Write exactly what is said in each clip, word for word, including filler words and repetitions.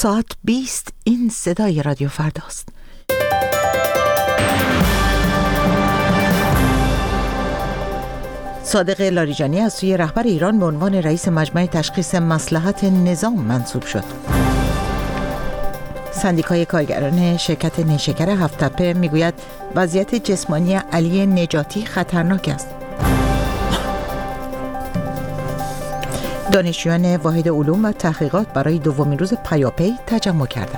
ساعت بیست این صدای رادیو فرداست. صادق لاریجانی از سوی رهبر ایران به عنوان رئیس مجمع تشخیص مصلحت نظام منصوب شد. سندیکای کارگران شرکت نیشکر هفت‌تپه میگوید وضعیت جسمانی علی نجاتی خطرناک است. دانشجویان واحد علوم و تحقیقات برای دومین روز پیاپی تجمع کردند.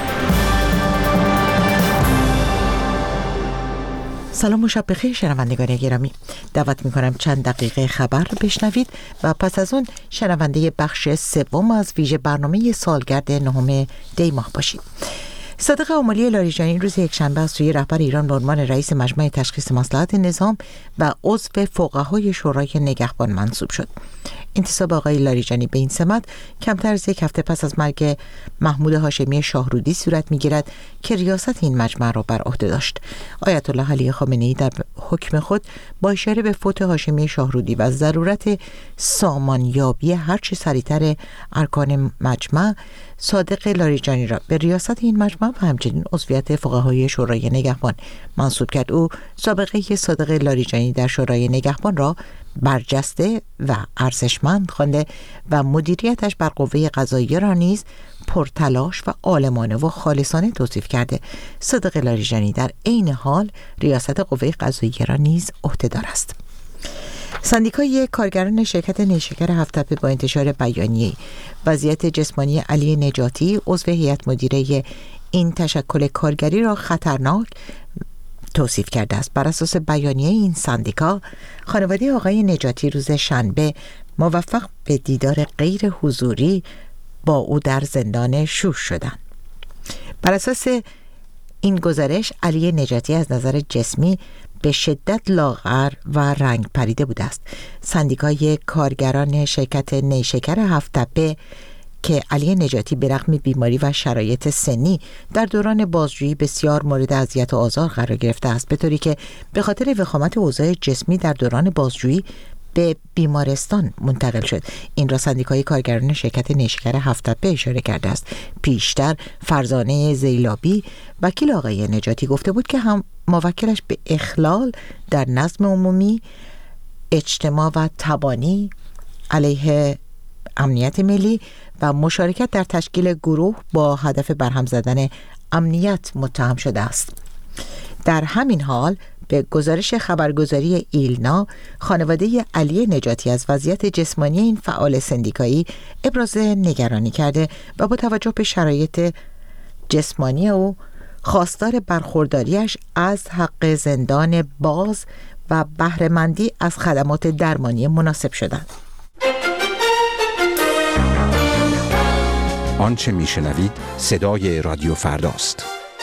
سلام و شب بخیر شنوندگان گرامی. دعوت می‌کنم چند دقیقه خبر بشنوید و پس از اون شنونده بخش سوم از ویژه برنامه سالگرد نهم دی ماه باشید. صادق آملی لاریجانی روز یکشنبه از سوی رهبر ایران به عنوان رئیس مجمع تشخیص مصلحت نظام و عضو فقهای شورای نگهبان منصوب شد. انتصاب آقای لاریجانی به این سمت کمتر از یک هفته پس از مرگ محمود هاشمی شاهرودی صورت می‌گیرد که ریاست این مجمع را بر عهده داشت. آیت الله علی خامنه‌ای در حکم خود با اشاره به فوت هاشمی شاهرودی و ضرورت سامانیابی هرچه سریعتر ارکان مجمع، صادق لاریجانی را به ریاست این مجمع و همچنین عضویت فقهای شورای نگهبان منصوب کرد. او سابقه صادق لاریجانی در شورای نگهبان را برجسته و ارزشمند خوانده و مدیریتش بر قوه قضاییه را نیز پرتلاش و عالمانه و خالصانه توصیف کرده. صادق لاریجانی در عین حال ریاست قوه قضاییه را نیز عهده‌دار است. سندیکای کارگران شرکت نیشکر هفت‌تپه با انتشار بیانیه وضعیت جسمانی علی نجاتی عضو هیئت مدیره این تشکل کارگری را خطرناک توصیف کرده است. بر اساس بیانیه این سندیکا، خانواده آقای نجاتی روز شنبه موفق به دیدار غیر حضوری با او در زندان شور شدند. بر اساس این گزارش، علی نجاتی از نظر جسمی به شدت لاغر و رنگ پریده بوده است. سندیکای کارگران شرکت نیشکر هفت‌تپه که علی نجاتی به رغم بیماری و شرایط سنی در دوران بازجویی بسیار مورد اذیت و آزار قرار گرفته است، به طوری که به خاطر وخامت اوضاع جسمی در دوران بازجویی به بیمارستان منتقل شد. این را سندیکای کارگران شرکت نیشکر هفت‌تپه اشاره کرده است. پیشتر فرزانه زیلابی وکیل آقای نجاتی گفته بود که هم موکلش به اخلال در نظم عمومی، اجتماع و تبانی علیه امنیت ملی و مشارکت در تشکیل گروه با هدف برهم زدن امنیت متهم شده است. در همین حال به گزارش خبرگزاری ایلنا، خانواده علی نجاتی از وضعیت جسمانی این فعال سندیکایی ابراز نگرانی کرده و با توجه به شرایط جسمانی او خواستار برخورداریش از حق زندان باز و بهره‌مندی از خدمات درمانی مناسب شدند. آنچه میشنوید صدای رادیو فرداست.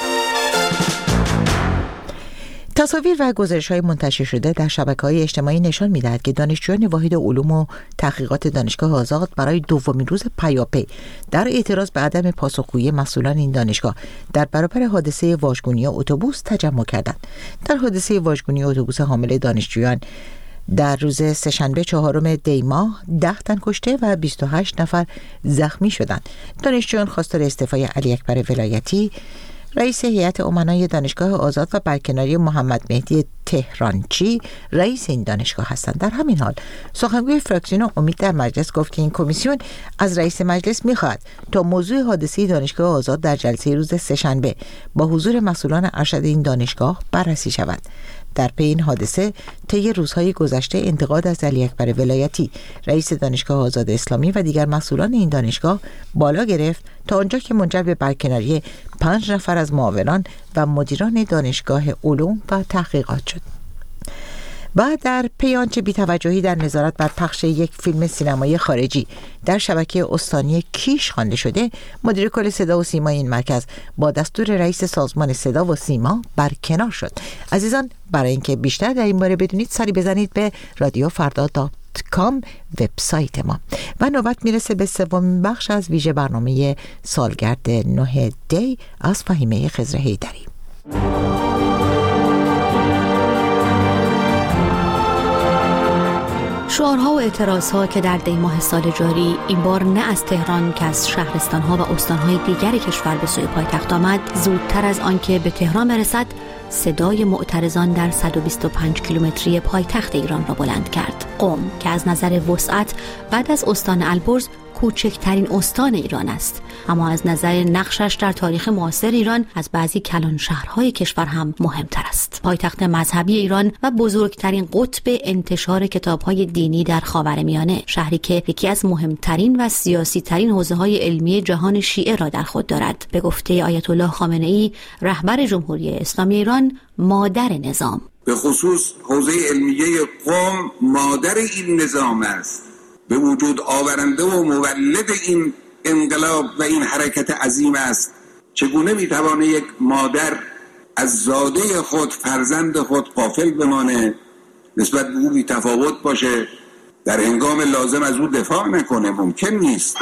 تصاویر و گزارش‌های منتشر شده در شبکه‌های اجتماعی نشان می‌دهد که دانشجویان واحد علوم و تحقیقات دانشگاه آزاد برای دومین روز پیاپی در اعتراض به عدم پاسخگویی مسئولان این دانشگاه در برابر حادثه واژگونی اتوبوس تجمع کردند. در حادثه واژگونی اتوبوس حامل دانشجویان در روز سه‌شنبه چهارم دی ماه ده تن کشته و بیست و هشت نفر زخمی شدند. دانشجویان خواستار استعفای علی اکبر ولایتی، رئیس هیئت امنای دانشگاه آزاد و برکناری محمد مهدی تهرانچی رئیس این دانشگاه هستند. در همین حال سخنگوی فراکسیون امید در مجلس گفت که این کمیسیون از رئیس مجلس می‌خواهد تا موضوع حادثه دانشگاه آزاد در جلسه روز سه‌شنبه با حضور مسئولان ارشد این دانشگاه بررسی شود. در پی این حادثه طی روزهای گذشته انتقاد از علی اکبر ولایتی، رئیس دانشگاه آزاد اسلامی و دیگر مسئولان این دانشگاه بالا گرفت تا آنجا که منجر به برکناری پنج نفر از معاونان و مدیران دانشگاه علوم و تحقیقات شد. بعد در پی آنچه بی‌توجهی در نظارت بر پخش یک فیلم سینمایی خارجی در شبکه استانی کیش خوانده شده، مدیر کل صدا و سیما این مرکز با دستور رئیس سازمان صدا و سیما برکنار شد. عزیزان، برای اینکه بیشتر در این باره بدونید سری بزنید به رادیو فردا دات کام وبسایت ما. و نوبت میرسه به سومین بخش از ویژه برنامه سالگرد نه دی از فهیمه خضر حیدری. شعارها و اعتراضها که در دی ماه سال جاری این بار نه از تهران که از شهرستانها و استانهای دیگر کشور به سوی پایتخت آمد، زودتر از آنکه به تهران برسد صدای معترضان در صد و بیست و پنج کیلومتری پایتخت ایران را بلند کرد. قم که از نظر وسعت بعد از استان البرز کوچکترین استان ایران است، اما از نظر نقشش در تاریخ معاصر ایران از بعضی کلان شهرهای کشور هم مهمتر است. پایتخت مذهبی ایران و بزرگترین قطب انتشار کتاب‌های دینی در خاورمیانه، شهری که یکی از مهمترین و سیاسی‌ترین حوزه‌های علمی جهان شیعه را در خود دارد. به گفته آیت الله خامنه‌ای رهبر جمهوری اسلامی ایران، مادر نظام، به خصوص حوزه علمیه قم مادر این نظام است، به وجود آورنده و مولد این انقلاب و این حرکت عظیم است. چگونه میتوانه یک مادر از زاده خود، فرزند خود غافل بمانه، نسبت به او بی تفاوت باشه، در هنگام لازم از او دفاع نکنه؟ ممکن نیست.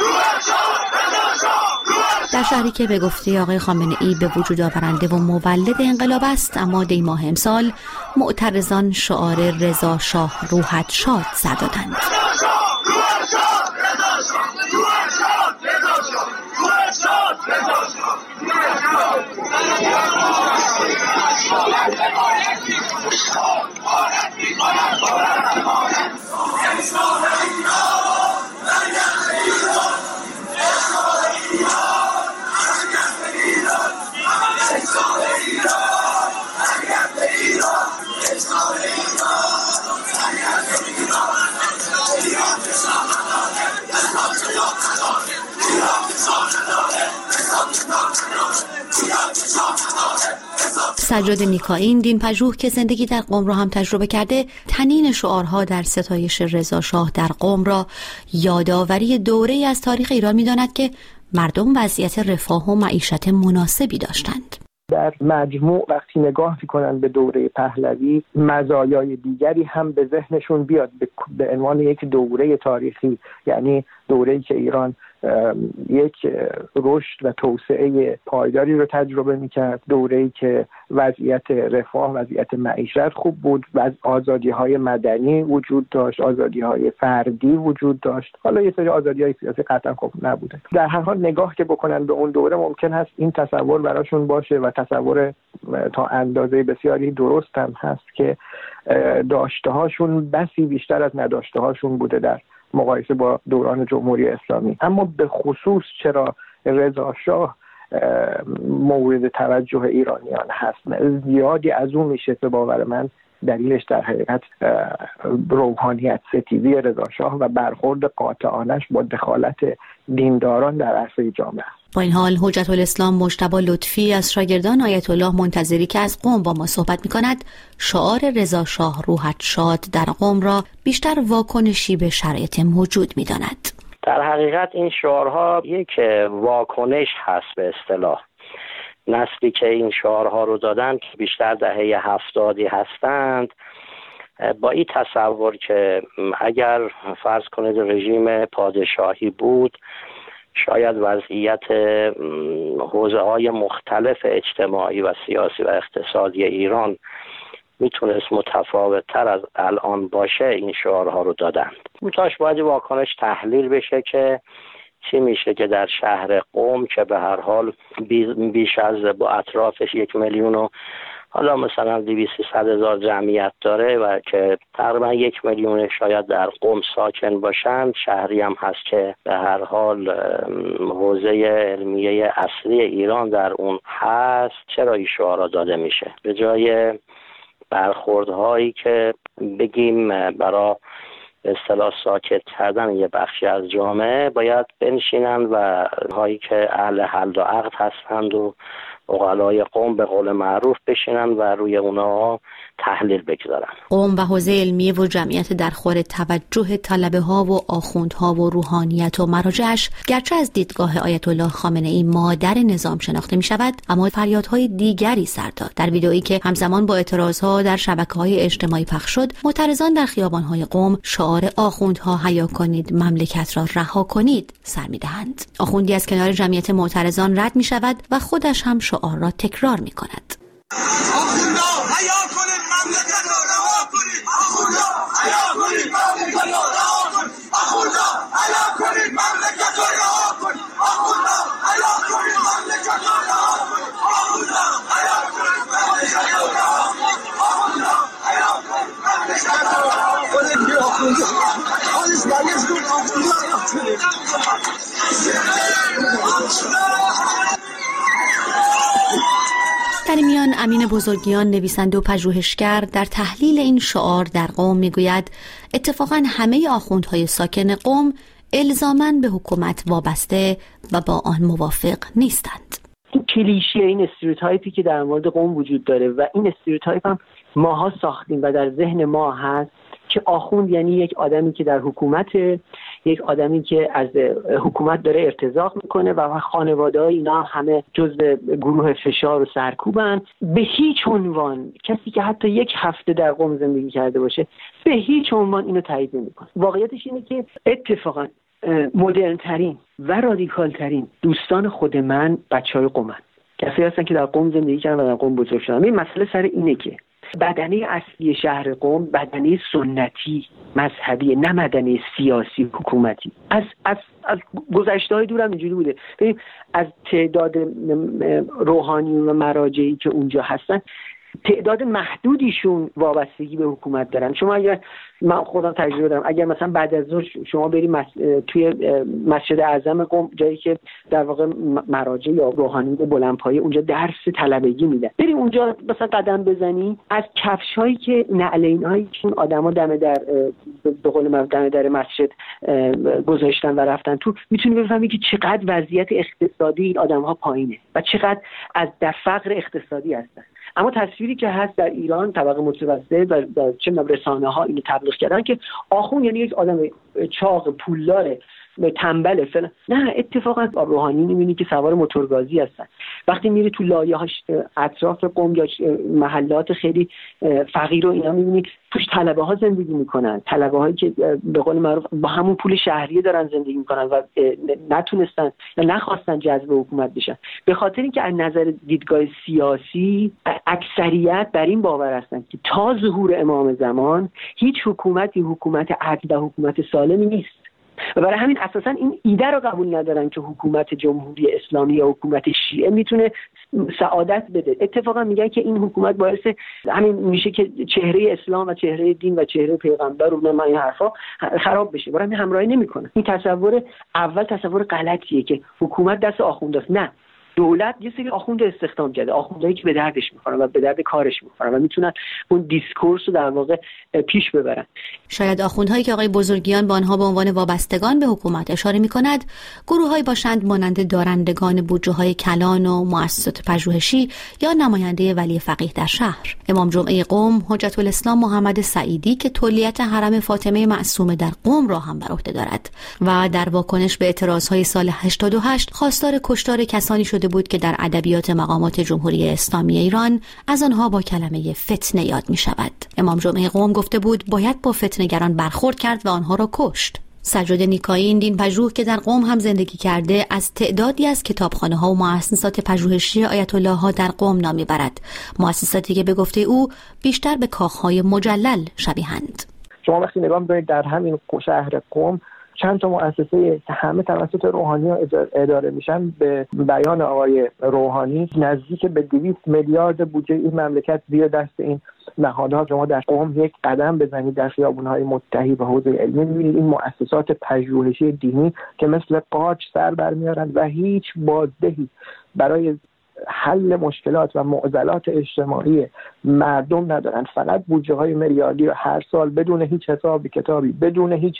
در شهری که به گفته آقای خامنه‌ای به وجود آورنده و مولد انقلاب است، اما دی ماه امسال معترضان شعار رضا شاه روحت شاد سر دادند. سجاد میکائین، دین پژوه که زندگی در قم را هم تجربه کرده، طنین شعارها در ستایش رضا شاه در قم را یادآوری دوره‌ای از تاریخ ایران می‌داند که مردم وضعیت رفاه و معیشت مناسبی داشتند. در مجموع وقتی نگاه می‌کنند به دوره پهلوی، مزایای دیگری هم به ذهنشون بیاد به عنوان یک دوره تاریخی، یعنی دوره‌ای که ایران یک رشد و توسعه پایداری رو تجربه می‌کرد، دوره‌ای که وضعیت رفاه، وضعیت معیشت خوب بود و آزادی‌های مدنی وجود داشت، آزادی‌های فردی وجود داشت. حالا یه سری آزادی‌های سیاسی قطعا خوب نبوده. در هر حال نگاه که بکنن به اون دوره، ممکن هست این تصور براشون باشه و تصور تا اندازه بسیاری درست هم هست که داشته‌هاشون بسی بیشتر از نداشته‌هاشون بوده در مقایسه با دوران جمهوری اسلامی. اما به خصوص چرا رضا شاه مورد توجه ایرانیان هست، زیادی از اون میشه به باور من دلیلش در حقیقت روحانیت ستیزی رضا شاه و برخورد قاطعانش با دخالت دینداران در عرصه جامعه. با این حال حجت الاسلام مجتبی لطفی از شاگردان آیت الله منتظری که از قم با ما صحبت می‌کند، شعار رضا شاه روحت شاد در قم را بیشتر واکنشی به شرایط موجود می‌داند. در حقیقت این شعارها یک واکنش هست به اصطلاح. نسلی که این شعارها رو دادن که بیشتر دهه هفتادی هستند، با این تصور که اگر فرض کنید رژیم پادشاهی بود، شاید وضعیت حوزه‌های مختلف اجتماعی و سیاسی و اقتصادی ایران میتونست متفاوت تر از الان باشه، این شعارها رو دادند. متاش باید واکنش تحلیل بشه که چی میشه که در شهر قم که به هر حال بیش از با اطرافش یک میلیون و حالا مثلا دویست صد هزار جمعیت داره و که تقریبا یک میلیون شاید در قم ساکن باشند، شهری هم هست که به هر حال حوزه علمیه اصلی ایران در اون هست، چرا این شعارا داده میشه؟ به جای برخوردهایی که بگیم برای به اصطلاح ساکت کردن یه بخشی از جامعه، باید بنشینن و هایی که اهل حل و عقد هستند و عقلای قم به قول معروف بشینن و روی اونها تحلیل بگذارن. قم و حوزه علمیه و جمعیت در خور توجه طلبه ها و آخوندها و روحانیت و مراجعش، گرچه از دیدگاه آیت الله خامنه‌ای مادر نظام شناخته می شود، اما فریادهای دیگری سر داد. در ویدئویی که همزمان با اعتراضها در شبکه‌های اجتماعی پخش شد، معترضان در خیابان‌های قم شعار آخوندها حیا کنید، مملکت را رها کنید سر می‌دهند. آخوندی از کنار جمعیت معترضان رد می شود و خودش هم شعار را تکرار می کند. آخوندها حیا کنید، مملکت را رها کنید. آخوندها در این میان امین بزرگیان، نویسنده و پژوهشگر، در تحلیل این شعار در قم میگوید اتفاقاً همه آخوندهای ساکن قم الزاماً به حکومت وابسته و با آن موافق نیستند. این کلیشه، این استریوتایپی که در مورد قم وجود داره و این استریوتایپ هم ماها ساختیم و در ذهن ما هست که آخوند یعنی یک آدمی که در حکومت، یک آدمی که از حکومت داره ارتزاق میکنه و خانواده‌های اینا همه جزء گروه فشار و سرکوبن. به هیچ عنوان کسی که حتی یک هفته در قم زندگی کرده باشه به هیچ عنوان اینو تایید نمیکنه. واقعیتش اینه که اتفاقا مدرن ترین و رادیکال ترین دوستان خود من بچهای قمن، کسی هستن که در قم زندگی کردن و در قم بزرگ شدن. این مسئله سر اینه که بدنه اصلی شهر قم بدنه سنتی مذهبی، نه بدنه سیاسی حکومتی. از از از گذشته‌های دورم اینجوری بوده. ببین از تعداد روحانیون و مراجعی که اونجا هستن تعداد محدودیشون وابستگی به حکومت دارن. شما اگر، من خودم تجربه دارم، اگر مثلا بعد از ظهر شما بری مس... توی مسجد اعظم قم، جایی که در واقع مراجع یا روحانیون بلندپایه اونجا درس طلبگی میدن، بری اونجا مثلا قدم بزنی، از کفشایی که نعلینایی که اون آدما دم در به قول من دم در مسجد گذاشتن و رفتن تو، میتونی بفهمی که چقدر وضعیت اقتصادی این آدم‌ها پایینه و چقدر از در فقر اقتصادی هستن. اما تصویری که هست در ایران طبقه متوسط و در چه رسانه‌ها اینو تبلیغ کردن که آخوند یعنی یک آدم چاق پولدار تنبل فلان. نه، اتفاقا روحانی می‌بینی که سوار موتورگازی هستن. وقتی میری تو لایه‌هاش اطراف قم یا محلات خیلی فقیر و اینا می‌بینی توش طلبه‌ها زندگی می‌کنن، طلبه‌هایی که به قول معروف با همون پول شهریه دارن زندگی می‌کنن و نتونستن یا نخواستن جذب حکومت بشن، به خاطر اینکه از نظر دیدگاه سیاسی اکثریت بر این باور هستن که تا ظهور امام زمان هیچ حکومتی حکومت عدل و حکومت سالمی نیست و برای همین اساسا این ایده رو قبول ندارن که حکومت جمهوری اسلامی یا حکومت شیعه میتونه سعادت بده. اتفاقا میگن که این حکومت باعث همین میشه که چهره اسلام و چهره دین و چهره پیغمبر و من این حرفا خراب بشه. برای همین همراهی نمیکنه. این تصور اول تصور غلطیه که حکومت دست آخونداست. نه، دولت یه سری آخوند استخدام کرده، آخوندایی که به دردش میخورن و به درد کارش میخورن و میتونن اون دیسکورس رو در واقع پیش ببرن. شاید آخوندهایی که آقای بزرگیان با آنها به عنوان وابستگان به حکومت اشاره میکند گروه‌هایی باشند مانند دارندگان بودجه‌های کلان و مؤسسات پژوهشی یا نماینده ولی فقیه در شهر. امام جمعه قم حجت الاسلام محمد سعیدی که تولیت حرم فاطمه معصومه در قم را هم بر عهده دارد و در واکنش به اعتراضهای سال هشتاد و هشت خواستار کشتار کسانی شده بود که در ادبیات مقامات جمهوری اسلامی ایران از آنها با کلمه فتنه یاد می شود. امام جمعه قم گفته بود باید با فتنه‌گران برخورد کرد و آنها را کشت. سجاد نیکایی، دین پژوه که در قم هم زندگی کرده، از تعدادی از کتابخانه‌ها و مؤسسات پژوهشی آیت الله ها در قم نام می‌برد، مؤسساتی که به گفته او بیشتر به کاخهای مجلل شبیهند. شما وقتی نگاه می‌کنید در همین شهر قم چند تا مؤسسه همه توسط روحانی‌ها اداره میشن، به بیان آقای روحانی نزدیک به دویست میلیارد بودجه این مملکت زیر دست این نهادها. شما در قم یک قدم بزنید در خیابان‌های متحی به حوزه علمی می‌بینید این مؤسسات پژوهشی دینی که مثل قارچ سر برمیارن و هیچ بازدهی برای حل مشکلات و معضلات اجتماعی مردم ندارن. فقط بودجه های میلیاردی رو هر سال بدون هیچ حسابی کتابی، بدون هیچ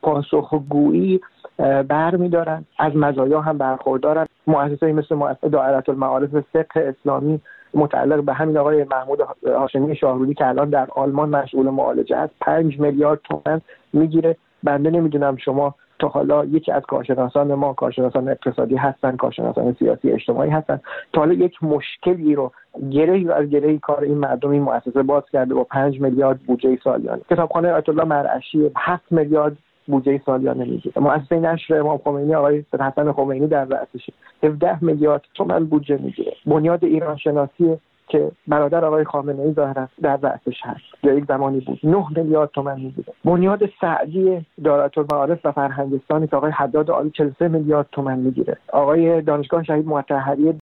پاسخگویی برمی‌دارن، از مزایا هم برخوردارن. مؤسسه‌ای مثل مؤسسه دائره المعارف فقه اسلامی متعلق به همین آقای محمود هاشمی شاهرودی که الان در آلمان مشغول معالجه است، پنج میلیارد تومان میگیره. بنده نمیدونم شما تا حالا یکی از کارشناسان ما، کارشناسان اقتصادی هستن، کارشناسان سیاسی اجتماعی هستن، تا حالا یک مشکلی رو گرهی از گرهی کار این مردم این مؤسسه باز کرده با پنج میلیارد بودجه سالیانه. کتابخانه آیت الله مرعشی هفت میلیارد بودجه سالیانه میگیره. مؤسسه نشر امام خمینی آقای حسن خمینی در رأسش هفده میلیارد تومان بودجه میگیره. بنیاد ایران شناسی که برادر آقای خامنه‌ای ظاهرا در رأسش هست یا یک زمانی بود، نه میلیارد تومان میگیره. بنیاد سعدی دارالمعارف و فرهنگستانی که آقای حداد عالی چهل و سه میلیارد تومان میگیره. آقای دانشگاه شهید مطهری